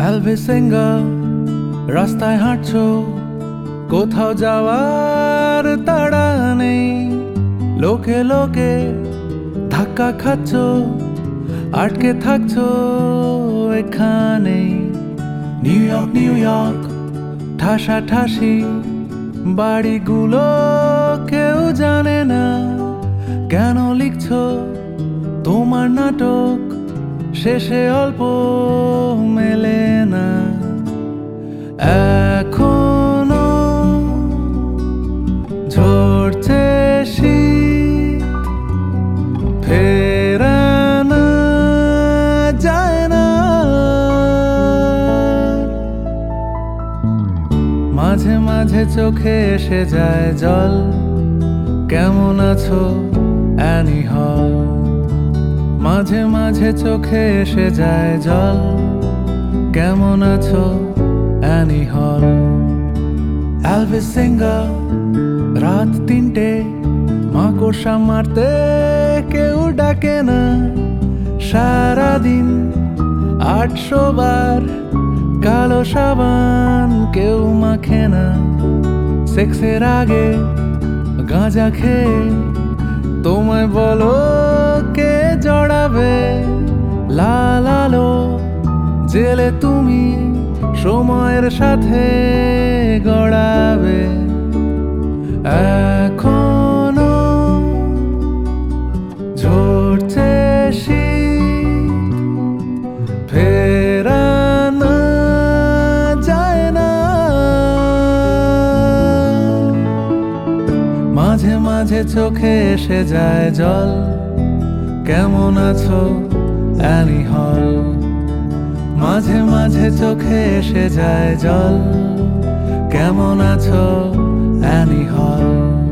Elvis singer রাস্তায় হাঁটছো, কোথাও যাওয়ার তাড়া নেই। লোকে লোকে ধাক্কা খাচ্ছ, আটকে থাকছো এখানেই। নিউ ইয়র্ক নিউ ইয়র্ক ঠাসাঠাসি বাড়িগুলো কেউ জানে না। কেন লিখছো তোমার নাটক, শেষে অল্প মেলে না। এখনো ঝরছে শীত, ফেরানো যায় না। মাঝে মাঝে চোখে এসে যায় জল। কেমন আছো অ্যানি হল? মাঝে মাঝে চোখে এসে যায় জল। কেমন আছো অ্যানি হল? এলভিস সিঙ্গার রাত 3টে, মাকড়সা মারতে কেউ ডাকে না। সারাদিন 800 বার কালো সাবান কেউ মাখে না। সেক্সের আগে গাঁজা খেয়ে তোমায় বলো কে জড়াবে। লাল আলো জেলে তুমি সময়ের সাথে গড়াবে। এখনো ঝরছে শীত, ফেরানো যায় না। মাঝে মাঝে চোখে এসে যায় জল। কেমন আছো অ্যানি হল? মাঝে মাঝে চোখে এসে যায় জল। কেমন আছো অ্যানি হল?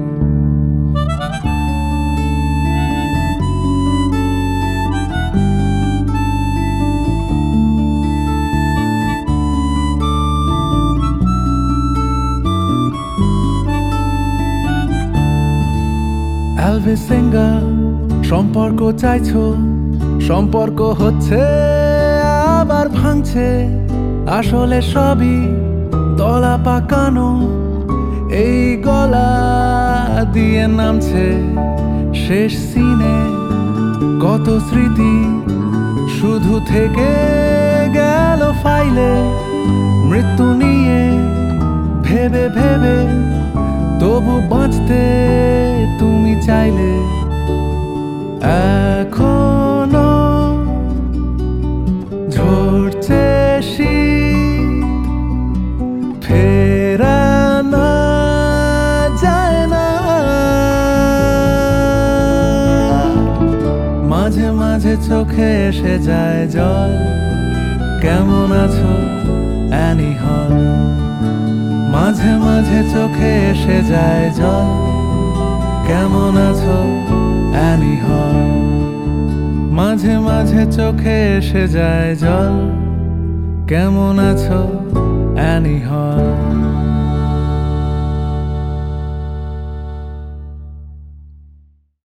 এলভিস সিঙ্গার সম্পর্ক চাইছো, সম্পর্ক হচ্ছে আবার ভাঙছে। আসলে সবই দলা পাকানো, এই গলা দিয়ে নামছে। শেষ সিনে কত স্মৃতি শুধু থেকে গেল ফাইলে। মৃত্যু নিয়ে ভেবে ভেবে তবু বাঁচতে তুমি চাইলে। এখনো ঝরছে শীত, ফেরানো যায় না। মাঝে মাঝে চোখে এসে যায় জল। কেমন আছো অ্যানি হল? মাঝে মাঝে চোখে এসে যায় জল। কেমন আছো অ্যানি হল? মাঝে মাঝে চোখে এসে যায় জল। কেমন আছো অ্যানি হল?